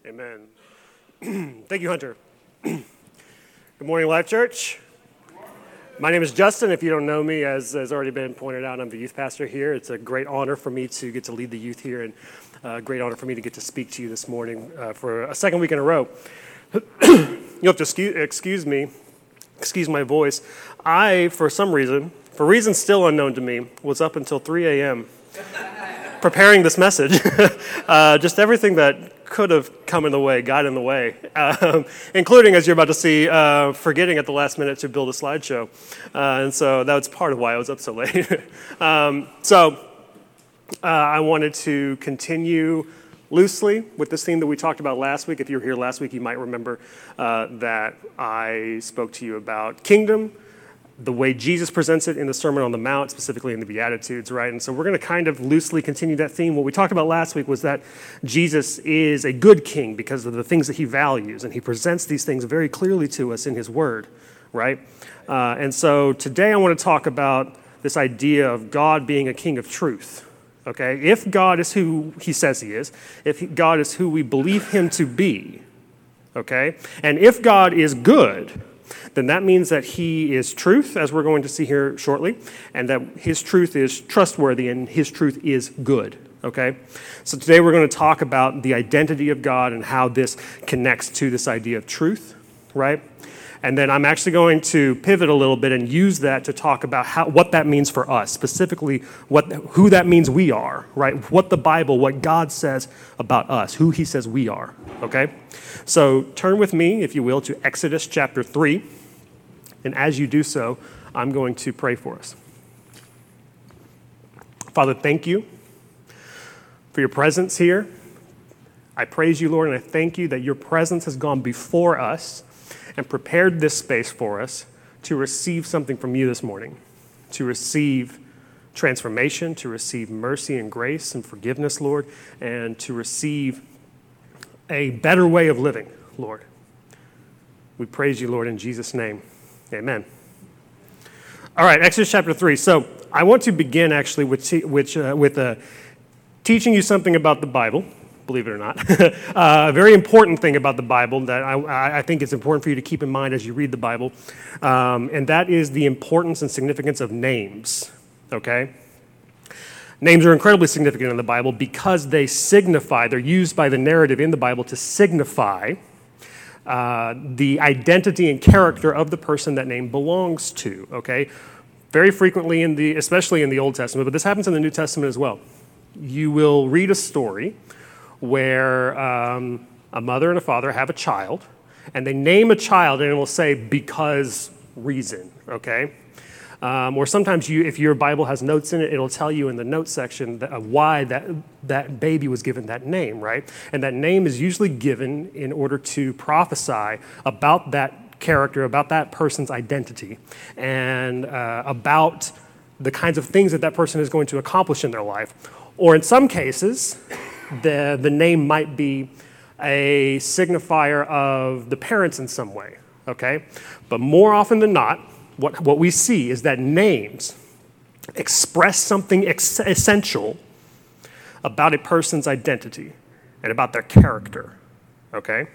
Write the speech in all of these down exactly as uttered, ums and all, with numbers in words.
Amen. Thank you, Hunter. Good morning, Life Church. My name is Justin. If you don't know me, as has already been pointed out, I'm the youth pastor here. It's a great honor for me to get to lead the youth here, and a great honor for me to get to speak to you this morning uh, for a second week in a row. You'll have to excuse, excuse me, excuse my voice. I, for some reason, for reasons still unknown to me, was up until three a.m. preparing this message. uh, just everything that could have come in the way, got in the way, um, including, as you're about to see, uh, forgetting at the last minute to build a slideshow. Uh, and so that was part of why I was up so late. um, so uh, I wanted to continue loosely with this theme that we talked about last week. If you were here last week, you might remember uh, that I spoke to you about kingdom, the way Jesus presents it in the Sermon on the Mount, specifically in the Beatitudes, right? And so we're going to kind of loosely continue that theme. What we talked about last week was that Jesus is a good king because of the things that he values, and he presents these things very clearly to us in his word, right? Uh, and so today I want to talk about this idea of God being a king of truth, okay? If God is who he says he is, if God is who we believe him to be, okay? And if God is good, then that means that he is truth, as we're going to see here shortly, and that his truth is trustworthy and his truth is good, okay? So today we're going to talk about the identity of God and how this connects to this idea of truth, right? And then I'm actually going to pivot a little bit and use that to talk about how, what that means for us, specifically what who that means we are, right? What the Bible, what God says about us, who he says we are, okay? So turn with me, if you will, to Exodus chapter three. And as you do so, I'm going to pray for us. Father, thank you for your presence here. I praise you, Lord, and I thank you that your presence has gone before us and prepared this space for us to receive something from you this morning, to receive transformation, to receive mercy and grace and forgiveness, Lord, and to receive a better way of living, Lord. We praise you, Lord, in Jesus' name. Amen. All right, Exodus chapter three. So I want to begin actually with te- which, uh, with uh, teaching you something about the Bible, believe it or not. uh, a very important thing about the Bible that I, I think is important for you to keep in mind as you read the Bible, um, and that is the importance and significance of names, okay? Names are incredibly significant in the Bible because they signify, they're used by the narrative in the Bible to signify Uh, the identity and character of the person that name belongs to, okay? Very frequently, in the, especially in the Old Testament, but this happens in the New Testament as well. You will read a story where um, a mother and a father have a child, and they name a child, and it will say, because reason, okay? Um, or sometimes, you, if your Bible has notes in it, it'll tell you in the notes section that, uh, why that, that baby was given that name, right? And that name is usually given in order to prophesy about that character, about that person's identity, and uh, about the kinds of things that that person is going to accomplish in their life. Or in some cases, the, the name might be a signifier of the parents in some way, okay? But more often than not, What, what we see is that names express something ex- essential about a person's identity and about their character, okay?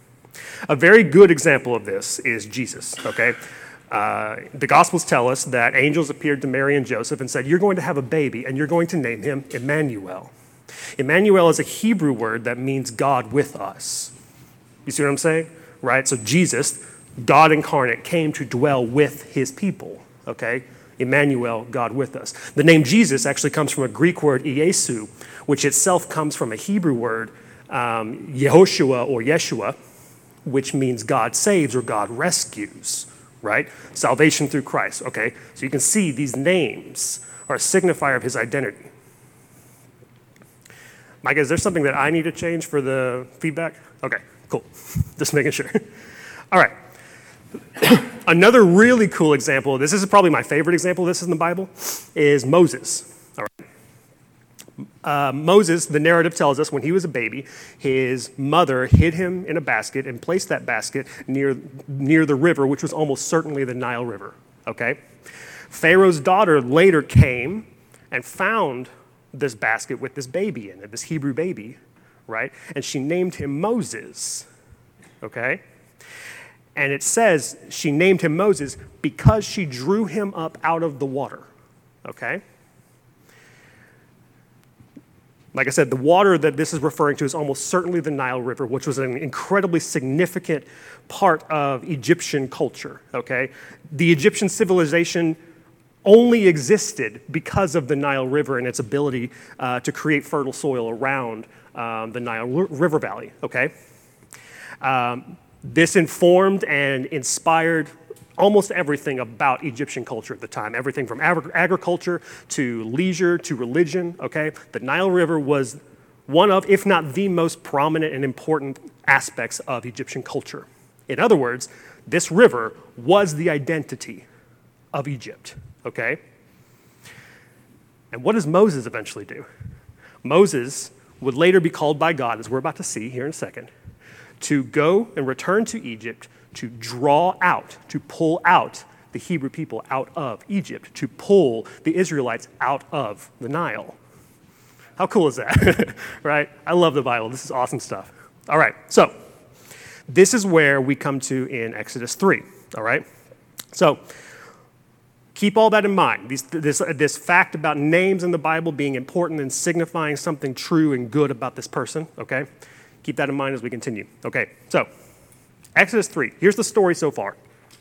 A very good example of this is Jesus, okay? Uh, the Gospels tell us that angels appeared to Mary and Joseph and said, you're going to have a baby and you're going to name him Emmanuel. Emmanuel is a Hebrew word that means God with us. You see what I'm saying? Right? So Jesus, God incarnate, came to dwell with his people, okay? Emmanuel, God with us. The name Jesus actually comes from a Greek word, Iesu, which itself comes from a Hebrew word, um, Yehoshua or Yeshua, which means God saves or God rescues, right? Salvation through Christ, okay? So you can see these names are a signifier of his identity. Micah, is there something that I need to change for the feedback? Okay, cool. Just making sure. All right. Another really cool example, this is probably my favorite example of this in the Bible, is Moses. All right. Uh, Moses, the narrative tells us, when he was a baby, his mother hid him in a basket and placed that basket near, near the river, which was almost certainly the Nile River, okay? Pharaoh's daughter later came and found this basket with this baby in it, this Hebrew baby, right? And she named him Moses, okay? And it says she named him Moses because she drew him up out of the water, okay? Like I said, the water that this is referring to is almost certainly the Nile River, which was an incredibly significant part of Egyptian culture, okay? The Egyptian civilization only existed because of the Nile River and its ability uh, to create fertile soil around um, the Nile R- River Valley, okay? Um, this informed and inspired almost everything about Egyptian culture at the time, everything from agri- agriculture to leisure to religion, okay? The Nile River was one of, if not the most prominent and important aspects of Egyptian culture. In other words, this river was the identity of Egypt, okay? And what does Moses eventually do? Moses would later be called by God, as we're about to see here in a second, to go and return to Egypt to draw out, to pull out the Hebrew people out of Egypt, to pull the Israelites out of the Nile. How cool is that, right? I love the Bible. This is awesome stuff. All right, so this is where we come to in Exodus three, all right? So keep all that in mind, These, this, this fact about names in the Bible being important and signifying something true and good about this person, okay? Keep that in mind as we continue. Okay, so Exodus three, here's the story so far.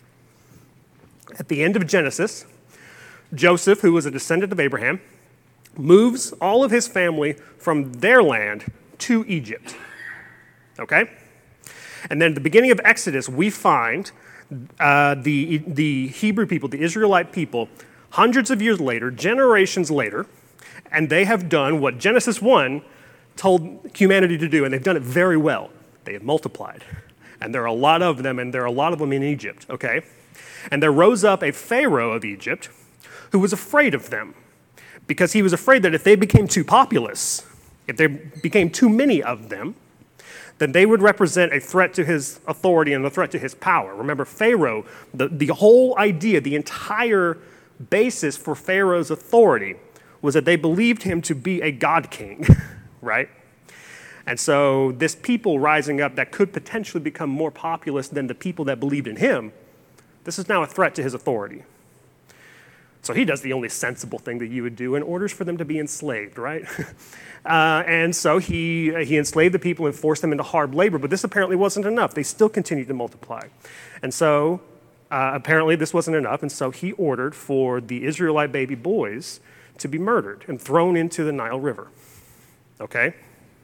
At the end of Genesis, Joseph, who was a descendant of Abraham, moves all of his family from their land to Egypt, okay? And then at the beginning of Exodus, we find uh, the, the Hebrew people, the Israelite people, hundreds of years later, generations later, and they have done what Genesis one told humanity to do, and they've done it very well. They have multiplied. And there are a lot of them, and there are a lot of them in Egypt, okay? And there rose up a Pharaoh of Egypt who was afraid of them because he was afraid that if they became too populous, if there became too many of them, then they would represent a threat to his authority and a threat to his power. Remember, Pharaoh, the, the whole idea, the entire basis for Pharaoh's authority was that they believed him to be a god king, right? And so this people rising up that could potentially become more populous than the people that believed in him, this is now a threat to his authority. So he does the only sensible thing that you would do and orders for them to be enslaved, right? uh, and so he, he enslaved the people and forced them into hard labor, but this apparently wasn't enough. They still continued to multiply. And so uh, apparently this wasn't enough, and so he ordered for the Israelite baby boys to be murdered and thrown into the Nile River, okay?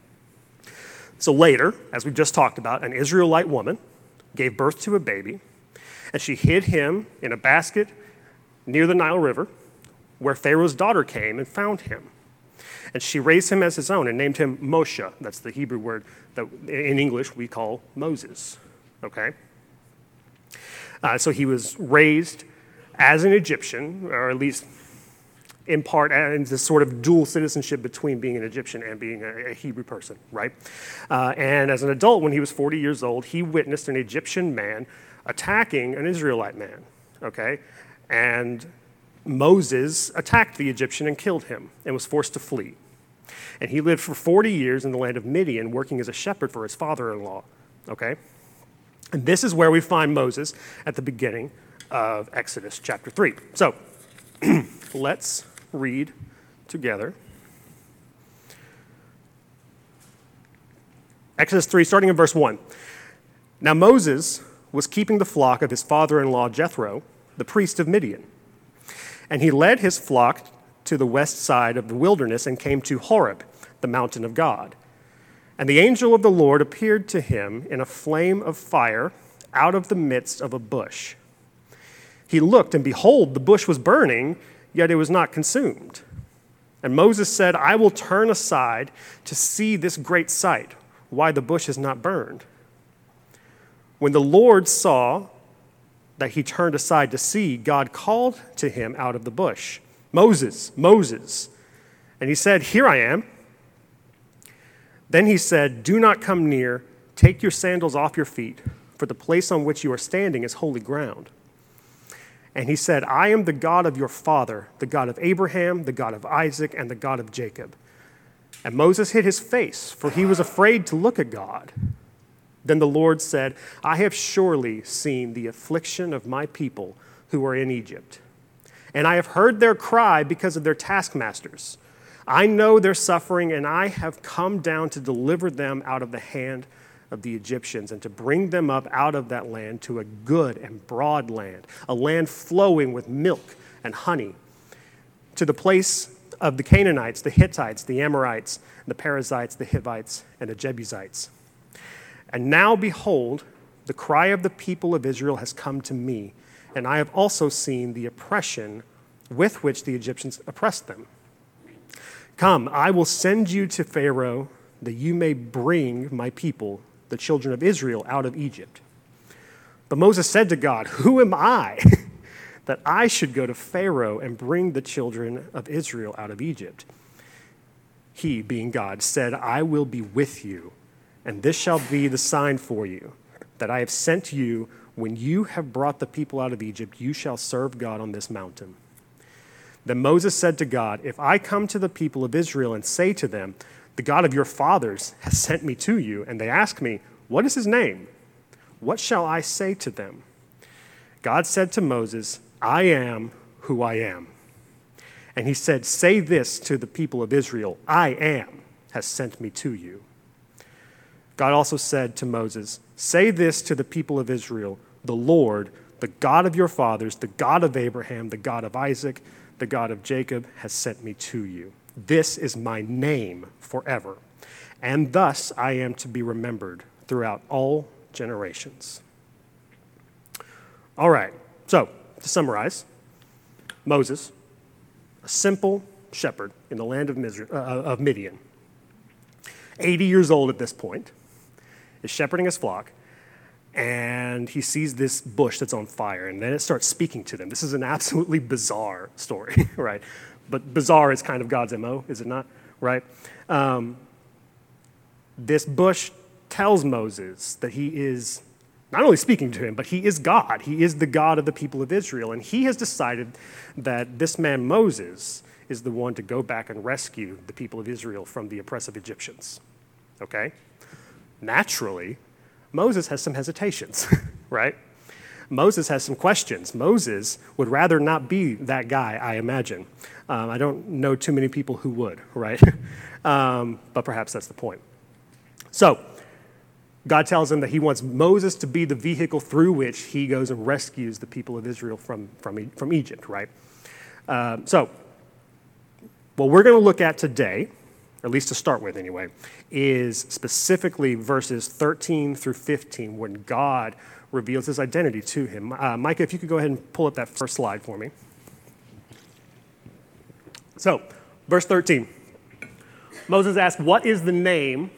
So later, as we've just talked about, an Israelite woman gave birth to a baby, and she hid him in a basket near the Nile River, where Pharaoh's daughter came and found him. And she raised him as his own and named him Moshe. That's the Hebrew word that in English we call Moses, okay? Uh, so he was raised as an Egyptian, or at least in part, and this sort of dual citizenship between being an Egyptian and being a, a Hebrew person, right? Uh, and as an adult, when he was forty years old, he witnessed an Egyptian man attacking an Israelite man, okay? And Moses attacked the Egyptian and killed him and was forced to flee. And he lived for forty years in the land of Midian, working as a shepherd for his father-in-law, okay? And this is where we find Moses at the beginning of Exodus chapter three. So let's read together. Exodus three, starting in verse one. Now Moses was keeping the flock of his father-in-law Jethro, the priest of Midian. And he led his flock to the west side of the wilderness and came to Horeb, the mountain of God. And the angel of the Lord appeared to him in a flame of fire out of the midst of a bush. He looked, and behold, the bush was burning, yet it was not consumed. And Moses said, I will turn aside to see this great sight, why the bush is not burned. When the Lord saw that he turned aside to see, God called to him out of the bush, Moses, Moses. And he said, Here I am. Then he said, Do not come near. Take your sandals off your feet, for the place on which you are standing is holy ground. And he said, I am the God of your father, the God of Abraham, the God of Isaac, and the God of Jacob. And Moses hid his face, for he was afraid to look at God. Then the Lord said, I have surely seen the affliction of my people who are in Egypt, and I have heard their cry because of their taskmasters. I know their suffering, and I have come down to deliver them out of the hand of the Egyptians and to bring them up out of that land to a good and broad land, a land flowing with milk and honey, to the place of the Canaanites, the Hittites, the Amorites, the Perizzites, the Hivites, and the Jebusites. And now, behold, the cry of the people of Israel has come to me, and I have also seen the oppression with which the Egyptians oppressed them. Come, I will send you to Pharaoh, that you may bring my people, the children of Israel, out of Egypt. But Moses said to God, who am I that I should go to Pharaoh and bring the children of Israel out of Egypt? He, being God, said, I will be with you, and this shall be the sign for you, that I have sent you. When you have brought the people out of Egypt, you shall serve God on this mountain. Then Moses said to God, if I come to the people of Israel and say to them, the God of your fathers has sent me to you, and they ask me, what is his name? What shall I say to them? God said to Moses, I am who I am. And he said, say this to the people of Israel, I am has sent me to you. God also said to Moses, say this to the people of Israel, the Lord, the God of your fathers, the God of Abraham, the God of Isaac, the God of Jacob, has sent me to you. This is my name forever, and thus I am to be remembered throughout all generations. All right, so to summarize, Moses, a simple shepherd in the land of Midian, eighty years old at this point, is shepherding his flock, and he sees this bush that's on fire, and then it starts speaking to them. This is an absolutely bizarre story, right? But bizarre is kind of God's M O, is it not? Right? Um, this bush tells Moses that he is not only speaking to him, but he is God. He is the God of the people of Israel, and he has decided that this man Moses is the one to go back and rescue the people of Israel from the oppressive Egyptians. Okay? Naturally, Moses has some hesitations, right? Moses has some questions. Moses would rather not be that guy, I imagine. Um, I don't know too many people who would, right? um, but perhaps that's the point. So, God tells him that he wants Moses to be the vehicle through which he goes and rescues the people of Israel from, from, from Egypt, right? Um, so, what we're going to look at today, or at least to start with anyway, is specifically verses thirteen through fifteen when God reveals his identity to him. Uh, Micah, if you could go ahead and pull up that first slide for me. So, verse thirteen. Moses asked, what is the name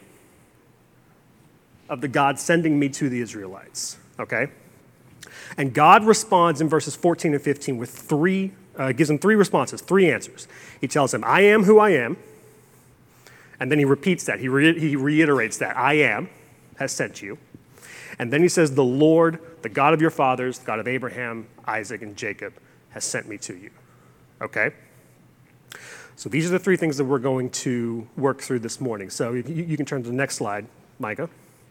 of the God sending me to the Israelites? Okay? And God responds in verses fourteen and fifteen with three, uh, gives him three responses, three answers. He tells him, I am who I am. And then he repeats that. He, re- he reiterates that. I am has sent you. And then he says, the Lord, the God of your fathers, the God of Abraham, Isaac, and Jacob, has sent me to you. Okay? So these are the three things that we're going to work through this morning. So you, you can turn to the next slide, Micah.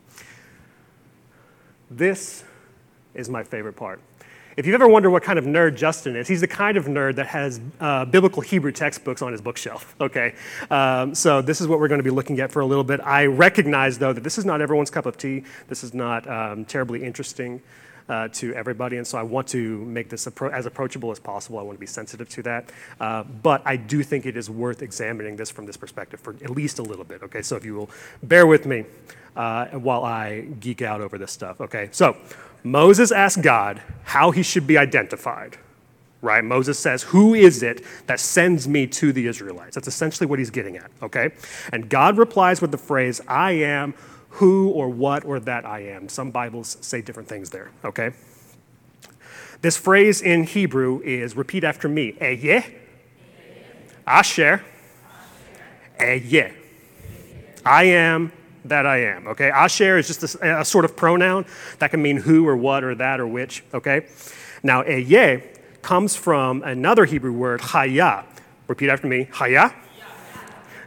This is my favorite part. If you've ever wondered what kind of nerd Justin is, he's the kind of nerd that has uh, biblical Hebrew textbooks on his bookshelf, okay? Um, so this is what we're going to be looking at for a little bit. I recognize, though, that this is not everyone's cup of tea. This is not um, terribly interesting uh, to everybody, and so I want to make this appro- as approachable as possible. I want to be sensitive to that. Uh, but I do think it is worth examining this from this perspective for at least a little bit, okay? So if you will bear with me uh, while I geek out over this stuff, okay? So Moses asked God how he should be identified, right? Moses says, who is it that sends me to the Israelites? That's essentially what he's getting at, okay? And God replies with the phrase, I am who or what or that I am. Some Bibles say different things there, okay? This phrase in Hebrew is, repeat after me, Ehyeh, Asher, Ehyeh. I am that I am, okay? Asher is just a, a sort of pronoun that can mean who or what or that or which, okay? Now, Ehyeh comes from another Hebrew word, Chaya. Repeat after me, Chaya.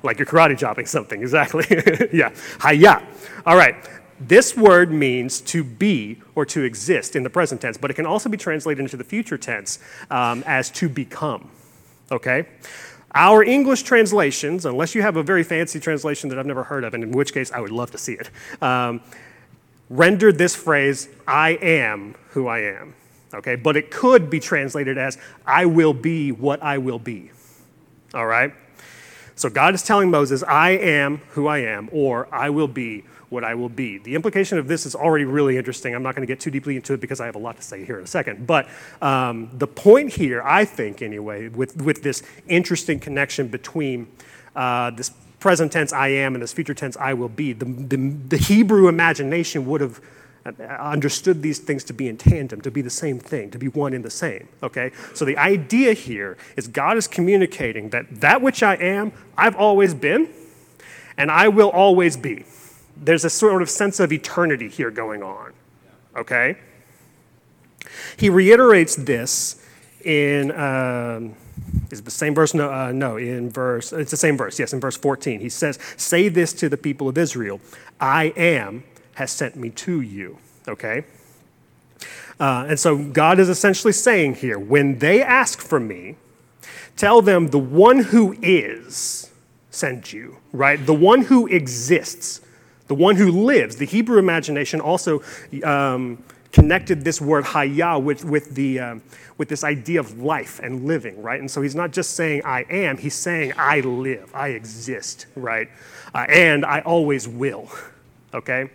like you're karate chopping something, exactly. Yeah, Hayah. All right. This word means to be or to exist in the present tense, but it can also be translated into the future tense um, as to become, okay? Our English translations, unless you have a very fancy translation that I've never heard of, and in which case I would love to see it, um, rendered this phrase, I am who I am, okay? But it could be translated as, I will be what I will be, all right? So God is telling Moses, I am who I am, or I will be what I will be. The implication of this is already really interesting. I'm not going to get too deeply into it because I have a lot to say here in a second. But um, the point here, I think anyway, with, with this interesting connection between uh, this present tense I am and this future tense I will be, the, the, the Hebrew imagination would have understood these things to be in tandem, to be the same thing, to be one and the same, okay? So the idea here is God is communicating that that which I am, I've always been, and I will always be. There's a sort of sense of eternity here going on, okay? He reiterates this in, um, is it the same verse? No, uh, no, in verse, it's the same verse, yes, in verse fourteen. He says, say this to the people of Israel, I am has sent me to you, okay? Uh, and so God is essentially saying here, when they ask for me, tell them the one who is sent you, right? The one who exists, the one who lives. The Hebrew imagination also um, connected this word hayah with, with, the, um, with this idea of life and living, right? And so he's not just saying I am, he's saying I live, I exist, right? Uh, and I always will, okay?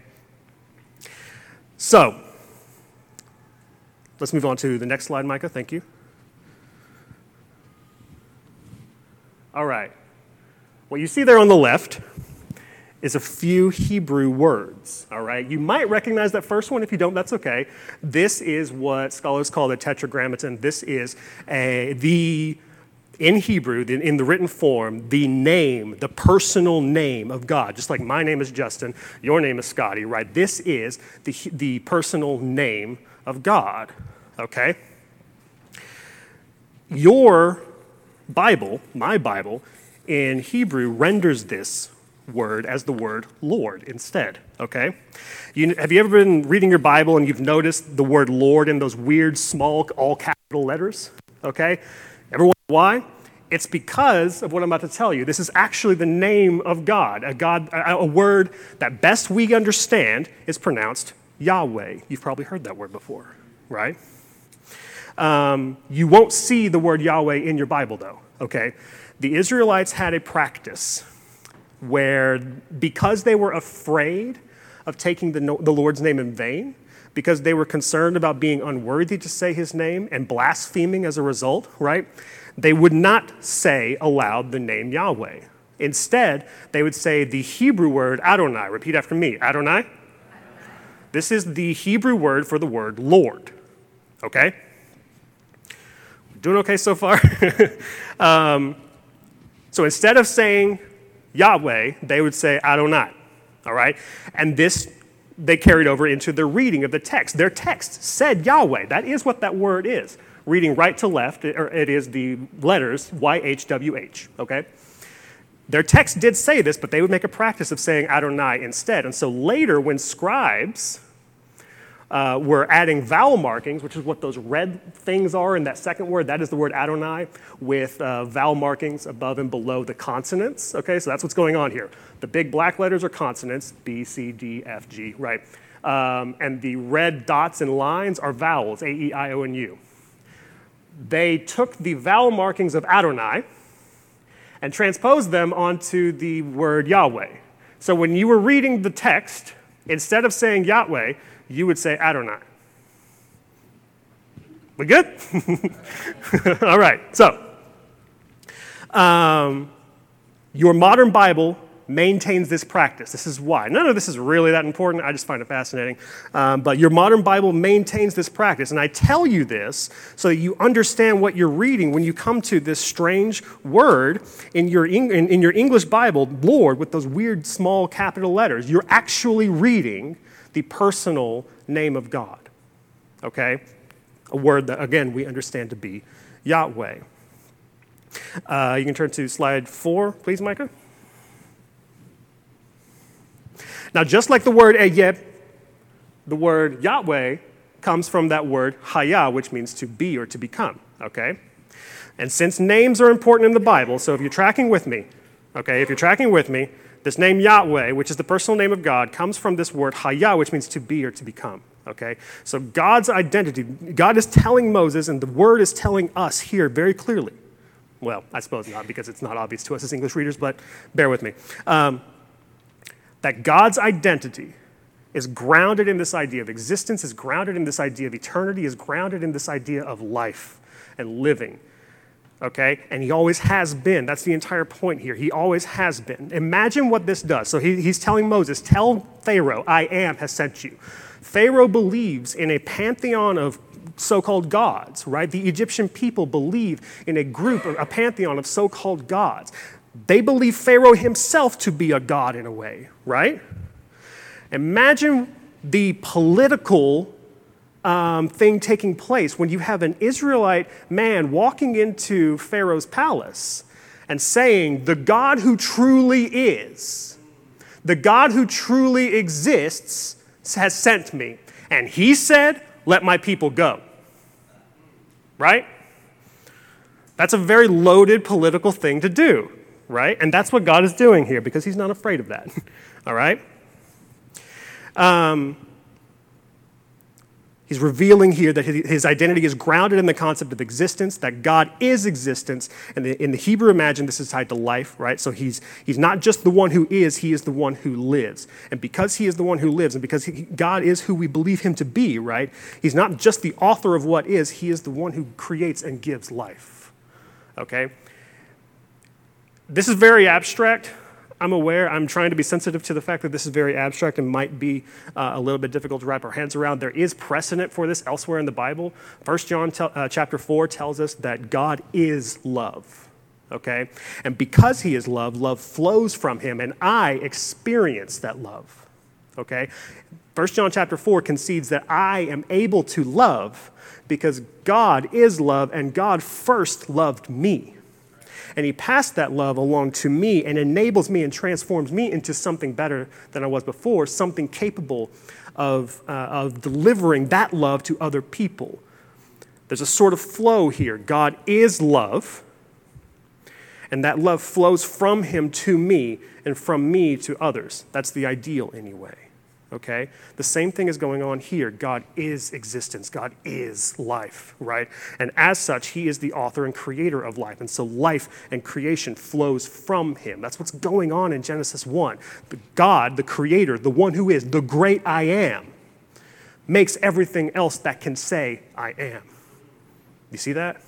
So, let's move on to the next slide, Micah. Thank you. All right. What you see there on the left is a few Hebrew words, all right? You might recognize that first one. If you don't, that's okay. This is what scholars call the tetragrammaton. This is a, the, in Hebrew, in the written form, the name, the personal name of God. Just like my name is Justin, your name is Scotty, right? This is the, the personal name of God, okay? Your Bible, my Bible, in Hebrew renders this word as the word Lord instead, okay? You, have you ever been reading your Bible and you've noticed the word Lord in those weird, small, all capital letters, okay? Ever wonder why? It's because of what I'm about to tell you. This is actually the name of God, a God, a, a word that best we understand is pronounced Yahweh. You've probably heard that word before, right? Um, you won't see the word Yahweh in your Bible, though, okay? The Israelites had a practice where, because they were afraid of taking the, the Lord's name in vain, because they were concerned about being unworthy to say his name and blaspheming as a result, right? They would not say aloud the name Yahweh. Instead, they would say the Hebrew word Adonai. Repeat after me, Adonai. Adonai. This is the Hebrew word for the word Lord, okay? Doing okay so far? um, so instead of saying Yahweh, they would say Adonai, all right? And this, they carried over into their reading of the text. Their text said Yahweh. That is what that word is. Reading right to left, it is the letters Y H W H, okay? Their text did say this, but they would make a practice of saying Adonai instead. And so later, when scribes uh, were adding vowel markings, which is what those red things are in that second word, that is the word Adonai, with uh, vowel markings above and below the consonants, okay? So that's what's going on here. The big black letters are consonants, B, C, D, F, G, right? Um, and the red dots and lines are vowels, A, E, I, O, and U. They took the vowel markings of Adonai and transposed them onto the word Yahweh. So when you were reading the text, instead of saying Yahweh, you would say Adonai. We good? All right, so um, your modern Bible maintains this practice. This is why. None of this is really that important. I just find it fascinating. Um, but your modern Bible maintains this practice. And I tell you this so that you understand what you're reading when you come to this strange word in your, in, in your English Bible, Lord, with those weird small capital letters. You're actually reading the personal name of God, okay? A word that, again, we understand to be Yahweh. Uh, you can turn to slide four, please, Micah. Now, just like the word Eyeh, the word Yahweh comes from that word Hayah, which means to be or to become, okay? And since names are important in the Bible, so if you're tracking with me, okay, if you're tracking with me, this name Yahweh, which is the personal name of God, comes from this word Hayah, which means to be or to become, okay? So God's identity, God is telling Moses, and the word is telling us here very clearly. Well, I suppose not, because it's not obvious to us as English readers, but bear with me. Um, that God's identity is grounded in this idea of existence, is grounded in this idea of eternity, is grounded in this idea of life and living. Okay? And he always has been. That's the entire point here. He always has been. Imagine what this does. So he, he's telling Moses, tell Pharaoh, I am has sent you. Pharaoh believes in a pantheon of so-called gods, right? The Egyptian people believe in a group, a pantheon of so-called gods. They believe Pharaoh himself to be a god in a way, right? Imagine the political Um, thing taking place when you have an Israelite man walking into Pharaoh's palace and saying, the God who truly is, the God who truly exists has sent me. And he said, let my people go. Right? That's a very loaded political thing to do, right? And that's what God is doing here because he's not afraid of that. All right? Um... He's revealing here that his identity is grounded in the concept of existence, that God is existence. And in the Hebrew imagine, this is tied to life, right? So he's, he's not just the one who is, he is the one who lives. And because he is the one who lives, and because he, God is who we believe him to be, right? He's not just the author of what is, he is the one who creates and gives life, okay? This is very abstract. I'm aware, I'm trying to be sensitive to the fact that this is very abstract and might be uh, a little bit difficult to wrap our heads around. There is precedent for this elsewhere in the Bible. First John te- uh, chapter four tells us that God is love, okay? And because he is love, love flows from him, and I experience that love, okay? First John chapter four concedes that I am able to love because God is love, and God first loved me. And he passed that love along to me and enables me and transforms me into something better than I was before, something capable of, uh, of delivering that love to other people. There's a sort of flow here. God is love, and that love flows from him to me and from me to others. That's the ideal anyway. Okay? The same thing is going on here. God is existence. God is life, right? And as such, he is the author and creator of life. And so life and creation flows from him. That's what's going on in Genesis one. The God, the creator, the one who is, the great I am, makes everything else that can say, I am. You see that?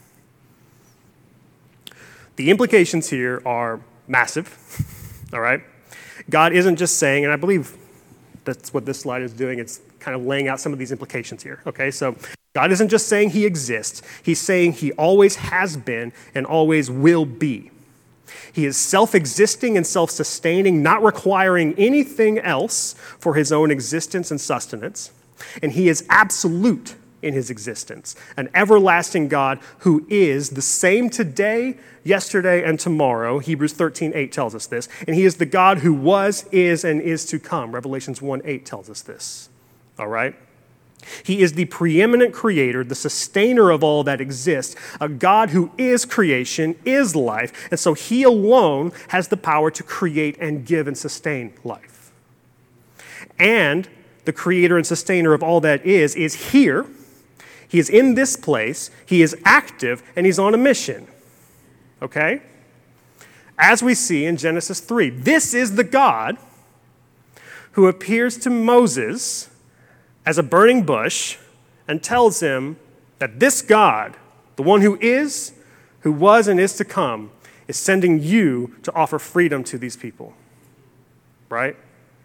The implications here are massive, all right? God isn't just saying, and I believe that's what this slide is doing. It's kind of laying out some of these implications here, okay? So God isn't just saying he exists. He's saying he always has been and always will be. He is self-existing and self-sustaining, not requiring anything else for his own existence and sustenance. And he is absolute in his existence, an everlasting God who is the same today, yesterday, and tomorrow. Hebrews thirteen eight tells us this. And he is the God who was, is, and is to come. Revelations one eight tells us this. All right? He is the preeminent creator, the sustainer of all that exists, a God who is creation, is life, and so he alone has the power to create and give and sustain life. And the creator and sustainer of all that is, is here. He is in this place, he is active, and he's on a mission. Okay? As we see in Genesis three, this is the God who appears to Moses as a burning bush and tells him that this God, the one who is, who was, and is to come, is sending you to offer freedom to these people. Right?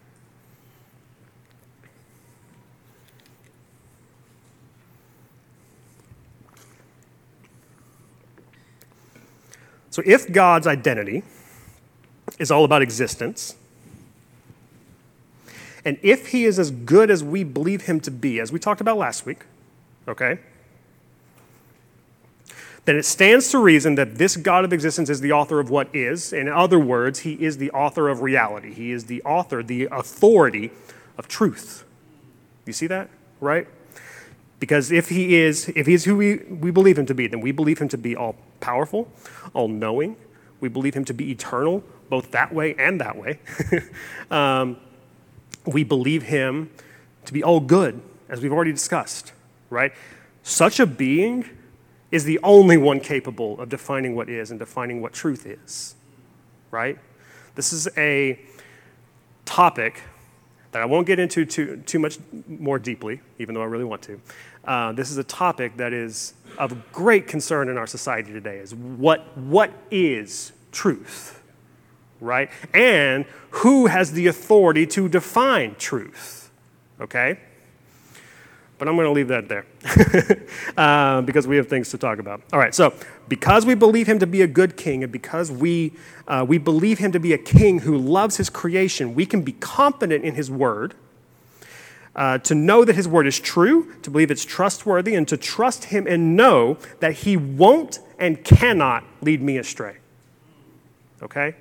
So if God's identity is all about existence, and if he is as good as we believe him to be, as we talked about last week, okay, then it stands to reason that this God of existence is the author of what is. In other words, he is the author of reality. He is the author, the authority of truth. You see that, right? Because if he is, if he is who we, we believe him to be, then we believe him to be all-powerful, all-knowing. We believe him to be eternal, both that way and that way. um, we believe him to be all good, as we've already discussed, right? Such a being is the only one capable of defining what is and defining what truth is, right? This is a topic that I won't get into too, too much more deeply, even though I really want to. Uh, this is a topic that is of great concern in our society today, is what, what is truth, right? And who has the authority to define truth, okay? But I'm going to leave that there uh, because we have things to talk about. All right, so because we believe him to be a good king and because we, uh, we believe him to be a king who loves his creation, we can be confident in his word, uh, to know that his word is true, to believe it's trustworthy, and to trust him and know that he won't and cannot lead me astray. Okay?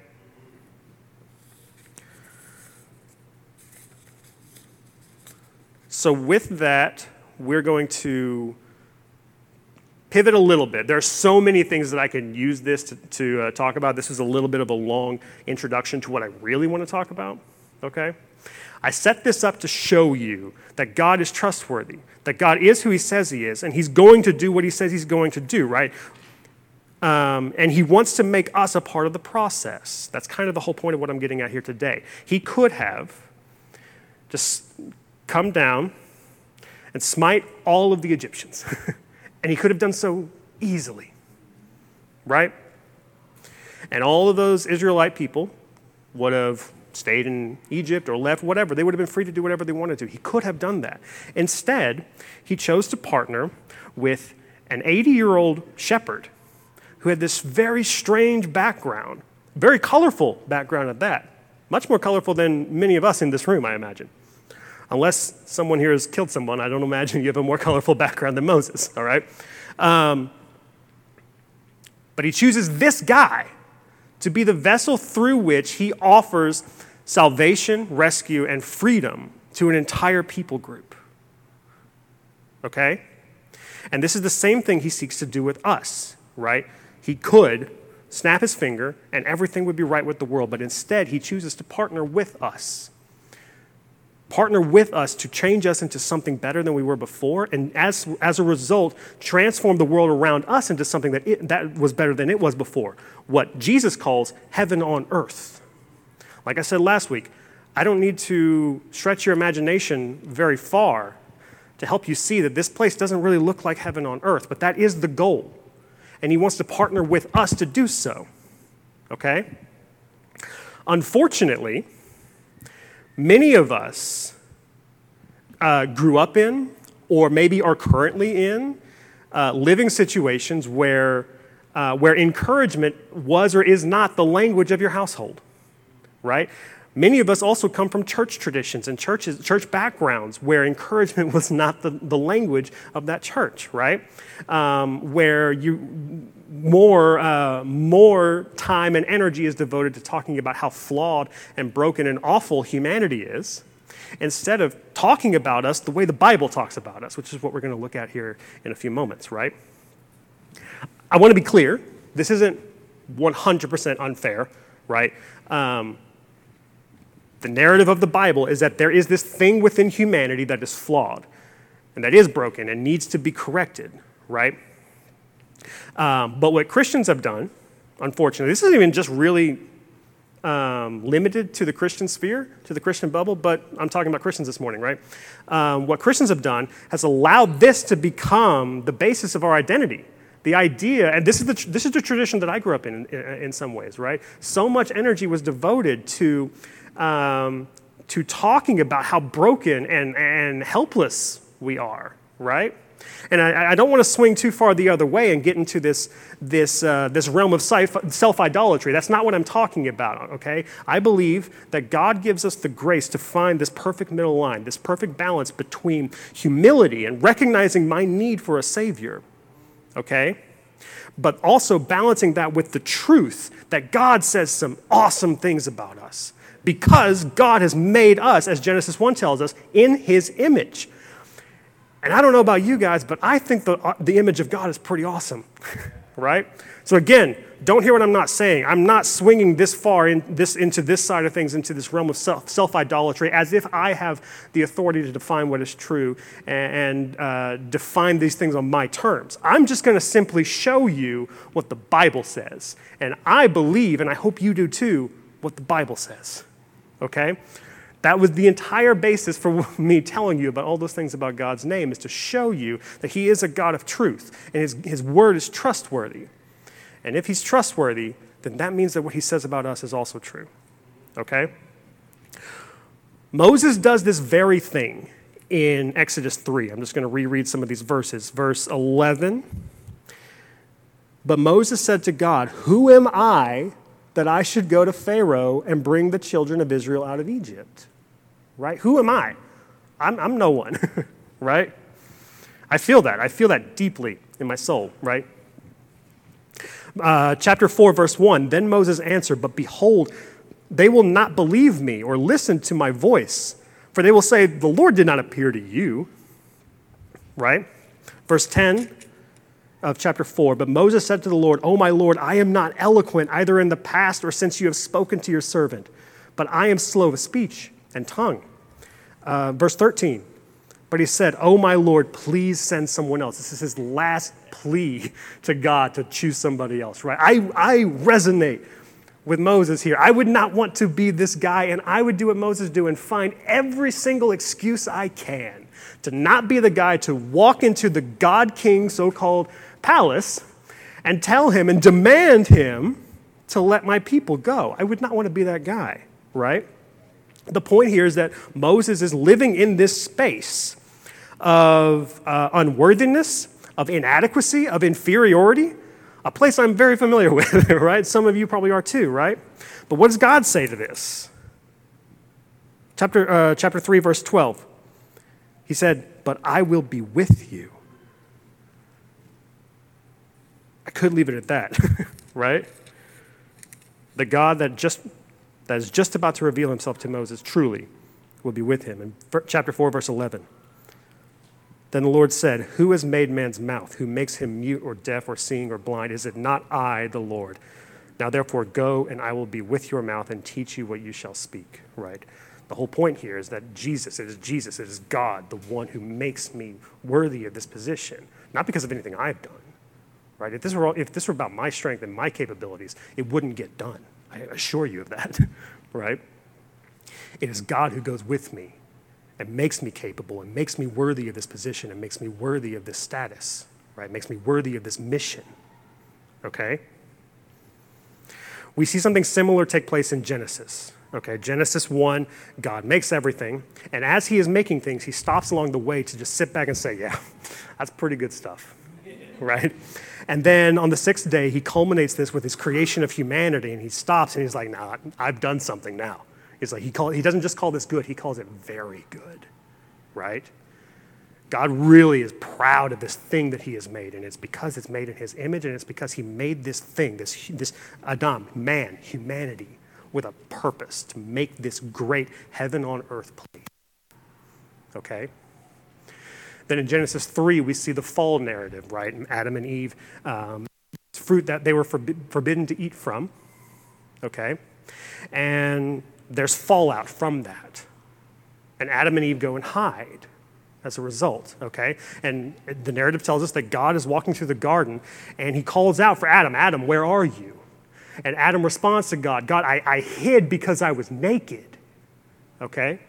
So with that, we're going to pivot a little bit. There are so many things that I can use this to, to uh, talk about. This is a little bit of a long introduction to what I really want to talk about, okay? I set this up to show you that God is trustworthy, that God is who he says he is, and he's going to do what he says he's going to do, right? Um, and he wants to make us a part of the process. That's kind of the whole point of what I'm getting at here today. He could have just come down and smite all of the Egyptians. And he could have done so easily, right? And all of those Israelite people would have stayed in Egypt or left, whatever. They would have been free to do whatever they wanted to. He could have done that. Instead, he chose to partner with an eighty-year-old shepherd who had this very strange background, very colorful background at that, much more colorful than many of us in this room, I imagine. Unless someone here has killed someone, I don't imagine you have a more colorful background than Moses, all right? Um, but he chooses this guy to be the vessel through which he offers salvation, rescue, and freedom to an entire people group, okay? And this is the same thing he seeks to do with us, right? He could snap his finger and everything would be right with the world, but instead he chooses to partner with us. Partner with us to change us into something better than we were before, and as, as a result, transform the world around us into something that, it, that was better than it was before. What Jesus calls heaven on earth. Like I said last week, I don't need to stretch your imagination very far to help you see that this place doesn't really look like heaven on earth, but that is the goal. And he wants to partner with us to do so, okay? Unfortunately, many of us uh, grew up in, or maybe are currently in, uh, living situations where, uh, where encouragement was or is not the language of your household, right? Many of us also come from church traditions and churches, church backgrounds where encouragement was not the, the language of that church, right? Um, where you more uh, more time and energy is devoted to talking about how flawed and broken and awful humanity is, instead of talking about us the way the Bible talks about us, which is what we're going to look at here in a few moments, right? I want to be clear. This isn't one hundred percent unfair, right? Um, The narrative of the Bible is that there is this thing within humanity that is flawed and that is broken and needs to be corrected, right? Um, but what Christians have done, unfortunately, this isn't even just really um, limited to the Christian sphere, to the Christian bubble, but I'm talking about Christians this morning, right? Um, what Christians have done has allowed this to become the basis of our identity. The idea, and this is the this is the tradition that I grew up in, in, in some ways, right? So much energy was devoted to Um, to talking about how broken and, and helpless we are, right? And I, I don't want to swing too far the other way and get into this, this, uh, this realm of self-idolatry. That's not what I'm talking about, okay? I believe that God gives us the grace to find this perfect middle line, this perfect balance between humility and recognizing my need for a Savior, okay? but also balancing that with the truth that God says some awesome things about us because God has made us, as Genesis one tells us, in his image. And I don't know about you guys, but I think the, the image of God is pretty awesome, right? So again, don't hear what I'm not saying. I'm not swinging this far in this into this side of things, into this realm of self, self-idolatry, as if I have the authority to define what is true and, and uh, define these things on my terms. I'm just going to simply show you what the Bible says. And I believe, and I hope you do too, what the Bible says, okay? That was the entire basis for me telling you about all those things about God's name, is to show you that he is a God of truth, and his, his word is trustworthy. And if he's trustworthy, then that means that what he says about us is also true, okay? Moses does this very thing in Exodus three. I'm just going to reread some of these verses. Verse eleven, but Moses said to God, who am I that I should go to Pharaoh and bring the children of Israel out of Egypt? Right? Who am I? I'm, I'm no one, right? I feel that. I feel that deeply in my soul, right? Uh, chapter four, verse one, then Moses answered, but behold, they will not believe me or listen to my voice, for they will say, the Lord did not appear to you, right? Verse ten of chapter four, but Moses said to the Lord, oh my Lord, I am not eloquent either in the past or since you have spoken to your servant, but I am slow of speech and tongue. Uh, verse thirteen, but he said, oh my Lord, please send someone else. This is his last plea to God to choose somebody else, right? I, I resonate with Moses here. I would not want to be this guy, and I would do what Moses do and find every single excuse I can to not be the guy to walk into the God-King so-called palace and tell him and demand him to let my people go. I would not want to be that guy, right? The point here is that Moses is living in this space of uh, unworthiness, of inadequacy, of inferiority, a place I'm very familiar with, right? Some of you probably are too, right? But what does God say to this? Chapter, uh, chapter three, verse twelve. He said, but I will be with you. I could leave it at that, right? The God that just that is just about to reveal himself to Moses truly will be with him. In chapter four, verse eleven. Then the Lord said, who has made man's mouth? Who makes him mute or deaf or seeing or blind? Is it not I, the Lord? Now therefore go, and I will be with your mouth and teach you what you shall speak, right? The whole point here is that Jesus, it is Jesus, it is God, the one who makes me worthy of this position, not because of anything I've done, right? If this were, if this were about my strength and my capabilities, it wouldn't get done. I assure you of that, right? It is God who goes with me and makes me capable and makes me worthy of this position and makes me worthy of this status, right? Makes me worthy of this mission, okay? We see something similar take place in Genesis, okay? Genesis one, God makes everything, and as he is making things, he stops along the way to just sit back and say, yeah, that's pretty good stuff, right? And then on the sixth day, he culminates this with his creation of humanity, and he stops and he's like, nah, I've done something now. He's like, he, call, he doesn't just call this good, he calls it very good, right? God really is proud of this thing that he has made, and it's because it's made in his image, and it's because he made this thing, this, this Adam, man, humanity, with a purpose to make this great heaven on earth place, okay? Then in Genesis three, we see the fall narrative, right? Adam and Eve, um, fruit that they were forbi- forbidden to eat from, okay? And there's fallout from that. And Adam and Eve go and hide as a result, okay? And the narrative tells us that God is walking through the garden, and he calls out for Adam, Adam, where are you? And Adam responds to God, God, I, I hid because I was naked, okay?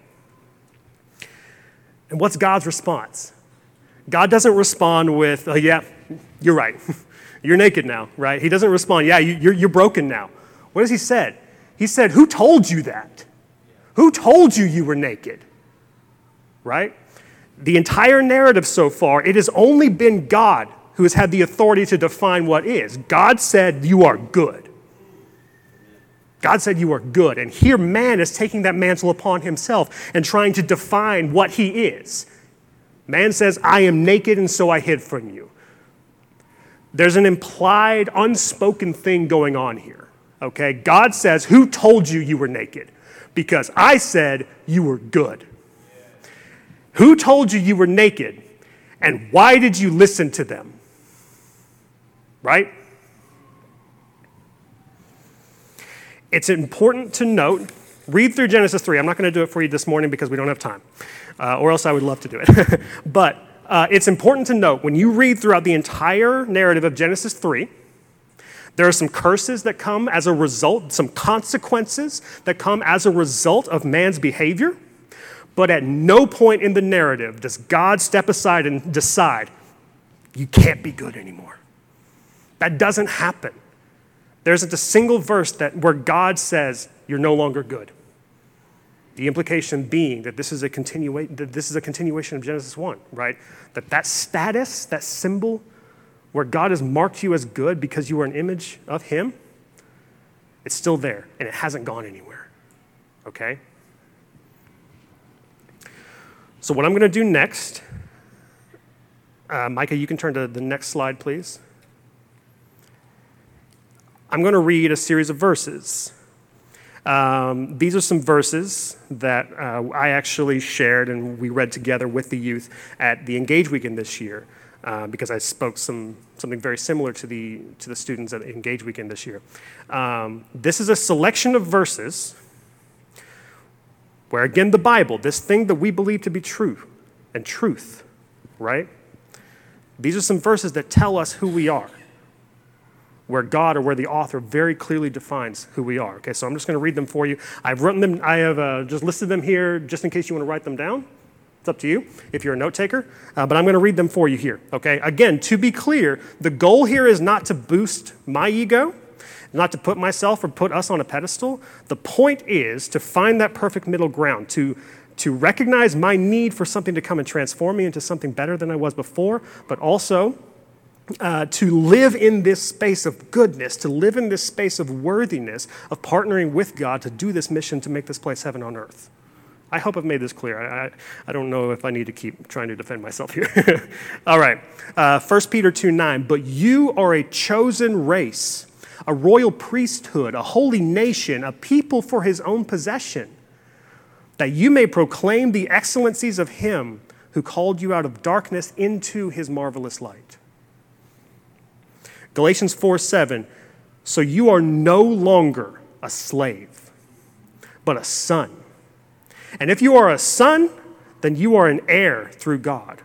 And what's God's response? God doesn't respond with, oh, yeah, you're right. You're naked now, right? He doesn't respond, yeah, you, you're, you're broken now. What has he said? He said, who told you that? Who told you you were naked? Right? The entire narrative so far, it has only been God who has had the authority to define what is. God said, you are good. God said you are good. And here man is taking that mantle upon himself and trying to define what he is. Man says, I am naked and so I hid from you. There's an implied, unspoken thing going on here, okay? God says, who told you you were naked? Because I said you were good. Who told you you were naked? And why did you listen to them? Right? It's important to note, read through Genesis three. I'm not going to do it for you this morning because we don't have time, uh, or else I would love to do it. But uh, it's important to note, when you read throughout the entire narrative of Genesis three, there are some curses that come as a result, some consequences that come as a result of man's behavior. But at no point in the narrative does God step aside and decide, you can't be good anymore. That doesn't happen. There isn't a single verse that where God says, you're no longer good. The implication being that this is a continua- that this is a continuation of Genesis one, right? That that status, that symbol, where God has marked you as good because you are an image of him, it's still there, and it hasn't gone anywhere, okay? So what I'm going to do next, uh, Micah, you can turn to the next slide, please. I'm going to read a series of verses. Um, these are some verses that uh, I actually shared and we read together with the youth at the Engage Weekend this year, uh, because I spoke some something very similar to the to the students at Engage Weekend this year. Um, this is a selection of verses where, again, the Bible, this thing that we believe to be true and truth, right? These are some verses that tell us who we are, where God or where the author very clearly defines who we are. Okay, so I'm just going to read them for you. I've written them, I have uh, just listed them here just in case you want to write them down. It's up to you if you're a note taker, uh, but I'm going to read them for you here. Okay, again, to be clear, the goal here is not to boost my ego, not to put myself or put us on a pedestal. The point is to find that perfect middle ground, to, to recognize my need for something to come and transform me into something better than I was before, but also uh, to live in this space of goodness, to live in this space of worthiness, of partnering with God to do this mission to make this place heaven on earth. I hope I've made this clear. I, I, I don't know if I need to keep trying to defend myself here. All right, uh, First Peter two nine, but you are a chosen race, a royal priesthood, a holy nation, a people for his own possession, that you may proclaim the excellencies of him who called you out of darkness into his marvelous light. Galatians four seven, so you are no longer a slave, but a son. And if you are a son, then you are an heir through God.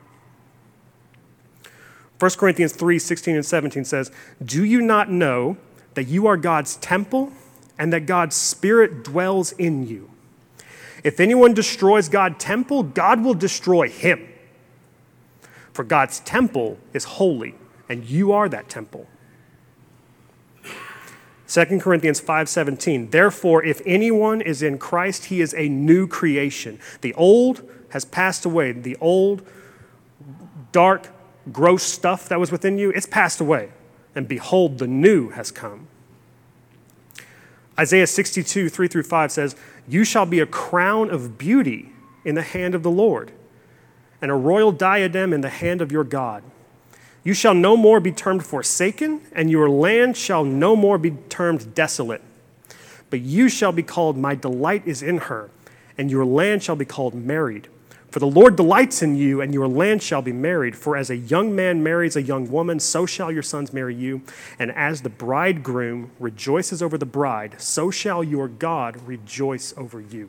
First Corinthians three sixteen and seventeen says, do you not know that you are God's temple and that God's Spirit dwells in you? If anyone destroys God's temple, God will destroy him. For God's temple is holy, and you are that temple. Second Corinthians five seventeen, therefore, if anyone is in Christ, he is a new creation. The old has passed away. The old, dark, gross stuff that was within you, it's passed away. And behold, the new has come. Isaiah sixty-two, three through five says, you shall be a crown of beauty in the hand of the Lord, and a royal diadem in the hand of your God. You shall no more be termed forsaken, and your land shall no more be termed desolate. But you shall be called, my delight is in her, and your land shall be called married. For the Lord delights in you, and your land shall be married. For as a young man marries a young woman, so shall your sons marry you. And as the bridegroom rejoices over the bride, so shall your God rejoice over you.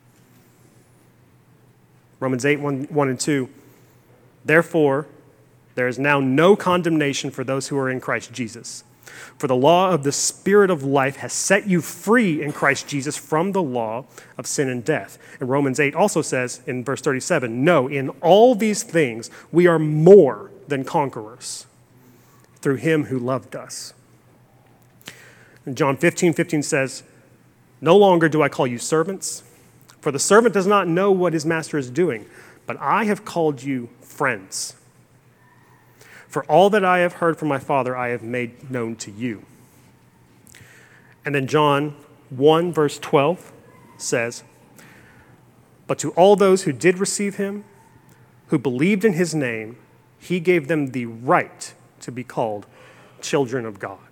Romans eight, one, one and two. Therefore, there is now no condemnation for those who are in Christ Jesus. For the law of the Spirit of life has set you free in Christ Jesus from the law of sin and death. And Romans eight also says in verse thirty-seven, no, in all these things we are more than conquerors through him who loved us. And John fifteen fifteen says, no longer do I call you servants, for the servant does not know what his master is doing, but I have called you friends. For all that I have heard from my Father, I have made known to you. And then John one, verse twelve says, but to all those who did receive him, who believed in his name, he gave them the right to be called children of God.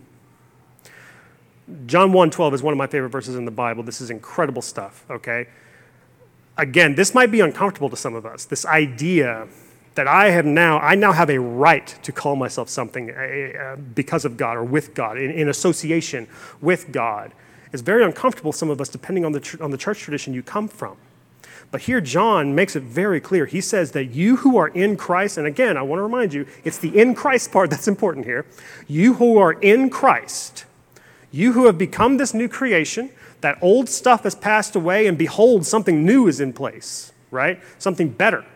John one twelve is one of my favorite verses in the Bible. This is incredible stuff, okay? Again, this might be uncomfortable to some of us, this idea that I have now, I now have a right to call myself something uh, because of God or with God, in, in association with God. It's very uncomfortable, some of us, depending on the, tr- on the church tradition you come from. But here John makes it very clear. He says that you who are in Christ, and again, I want to remind you, it's the in Christ part that's important here. You who are in Christ, you who have become this new creation, that old stuff has passed away, and behold, something new is in place, right? Something better.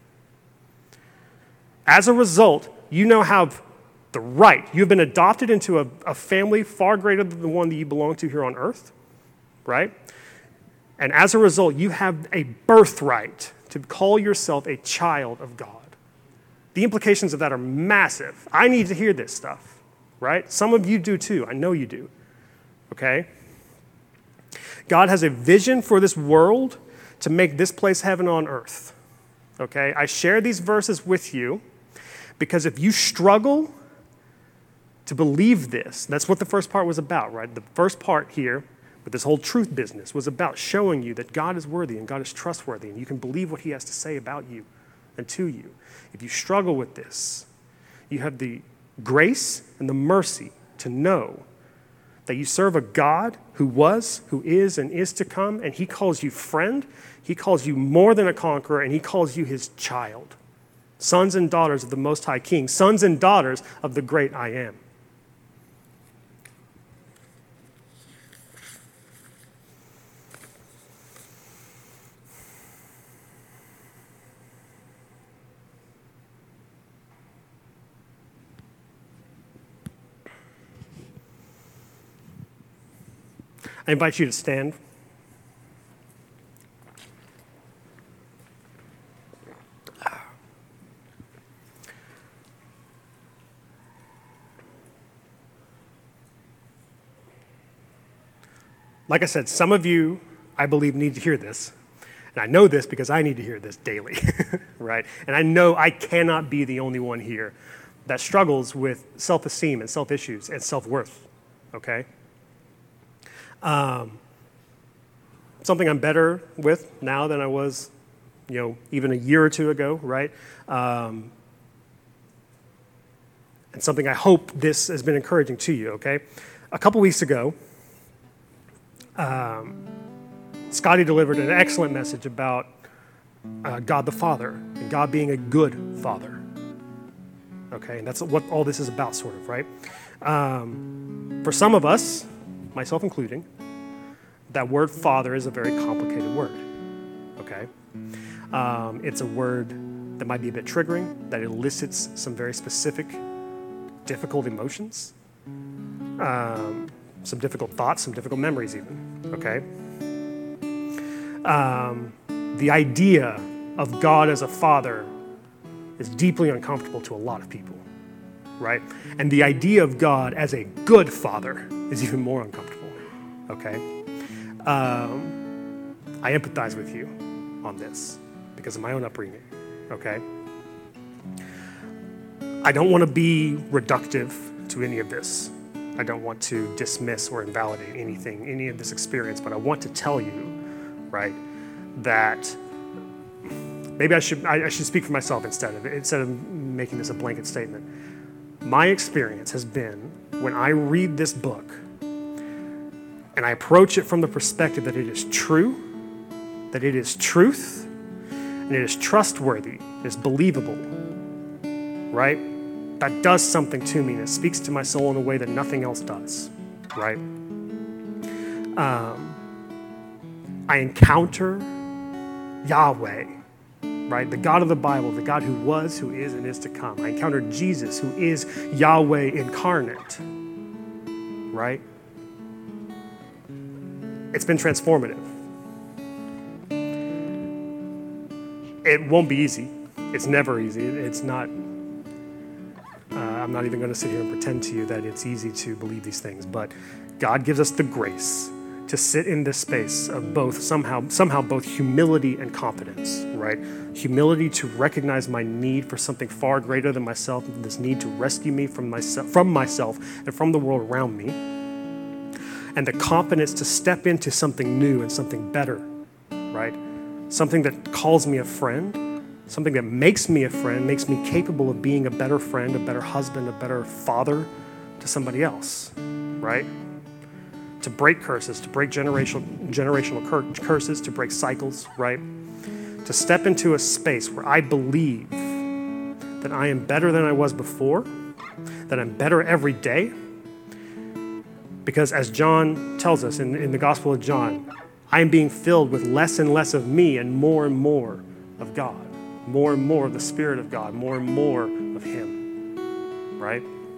As a result, you now have the right. You've been adopted into a, a family far greater than the one that you belong to here on earth, right? And as a result, you have a birthright to call yourself a child of God. The implications of that are massive. I need to hear this stuff, right? Some of you do too. I know you do, okay? God has a vision for this world to make this place heaven on earth, okay? I share these verses with you because if you struggle to believe this, that's what the first part was about, right? The first part here, with this whole truth business, was about showing you that God is worthy and God is trustworthy and you can believe what he has to say about you and to you. If you struggle with this, you have the grace and the mercy to know that you serve a God who was, who is, and is to come, and he calls you friend, he calls you more than a conqueror, and he calls you his child. Sons and daughters of the Most High King, sons and daughters of the great I Am. I invite you to stand. Like I said, some of you, I believe, need to hear this. And I know this because I need to hear this daily, right? And I know I cannot be the only one here that struggles with self-esteem and self-issues and self-worth, okay? Um, something I'm better with now than I was, you know, even a year or two ago, right? Um, and something I hope this has been encouraging to you, okay? A couple weeks ago, um, Scotty delivered an excellent message about uh, God the Father and God being a good father, okay? And that's what all this is about, sort of, right? Um, for some of us, myself including, that word father is a very complicated word, okay? Um, it's a word that might be a bit triggering, that elicits some very specific, difficult emotions, um, some difficult thoughts, some difficult memories even, okay? Um, the idea of God as a father is deeply uncomfortable to a lot of people, right? And the idea of God as a good father is even more uncomfortable, okay? Um, I empathize with you on this because of my own upbringing, okay? I don't want to be reductive to any of this. I don't want to dismiss or invalidate anything, any of this experience, but I want to tell you, right, that maybe I should I, I should speak for myself instead of instead of making this a blanket statement. My experience has been when I read this book and I approach it from the perspective that it is true, that it is truth, and it is trustworthy, it is believable, right? That does something to me, and it speaks to my soul in a way that nothing else does, right? Um, I encounter Yahweh, right? The God of the Bible, the God who was, who is, and is to come. I encounter Jesus, who is Yahweh incarnate, right? It's been transformative. It won't be easy. It's never easy. It's not, uh, I'm not even going to sit here and pretend to you that it's easy to believe these things, but God gives us the grace. to sit in this space of both somehow, somehow both humility and confidence, right? Humility to recognize my need for something far greater than myself, this need to rescue me from myself, from myself and from the world around me. And the confidence to step into something new and something better, right? Something that calls me a friend, something that makes me a friend, makes me capable of being a better friend, a better husband, a better father to somebody else, right? To break curses, to break generational generational cur- curses, to break cycles, right? To step into a space where I believe that I am better than I was before, that I'm better every day. Because as John tells us in, in the Gospel of John, I am being filled with less and less of me and more and more of God, more and more of the Spirit of God, more and more of Him, right?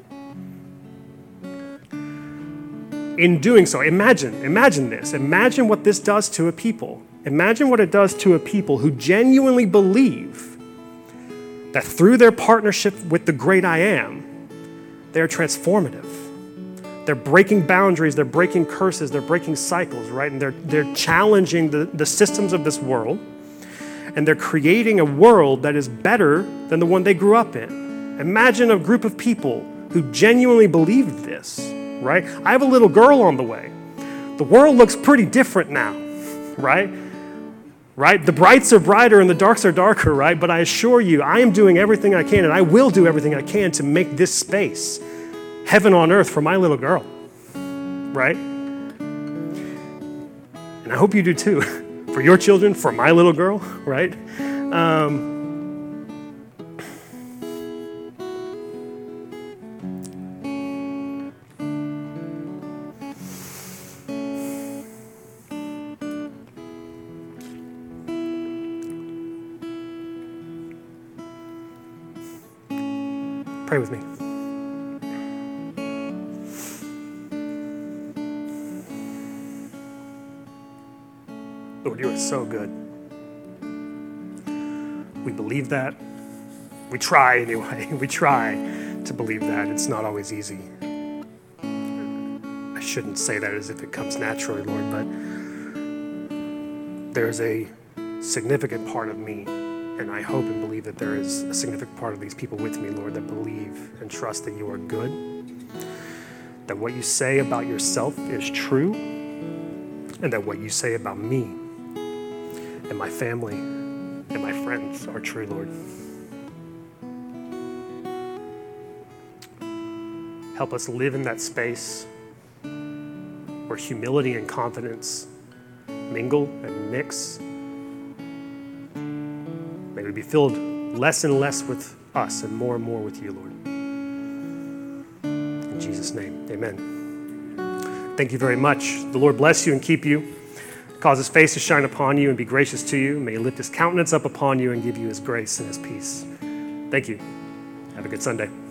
In doing so, imagine, imagine this. Imagine what this does to a people. Imagine what it does to a people who genuinely believe that through their partnership with the great I Am, they're transformative. They're breaking boundaries, they're breaking curses, they're breaking cycles, right? And they're, they're challenging the, the systems of this world, and they're creating a world that is better than the one they grew up in. Imagine a group of people who genuinely believe this. Right? I have a little girl on the way. The world looks pretty different now, right? Right? The brights are brighter and the darks are darker, right? But I assure you, I am doing everything I can, and I will do everything I can to make this space heaven on earth for my little girl, right? And I hope you do too, for your children, for my little girl, right? Um, Pray with me. Lord, you are so good. We believe that. We try anyway. We try to believe that. It's not always easy. I shouldn't say that as if it comes naturally, Lord, but there's a significant part of me, and I hope and believe that there is a significant part of these people with me, Lord, that believe and trust that you are good, that what you say about yourself is true, and that what you say about me and my family and my friends are true, Lord. Help us live in that space where humility and confidence mingle and mix. May we be filled less and less with us and more and more with you, Lord. In Jesus' name, amen. Thank you very much. The Lord bless you and keep you, cause his face to shine upon you and be gracious to you. May he lift his countenance up upon you and give you his grace and his peace. Thank you. Have a good Sunday.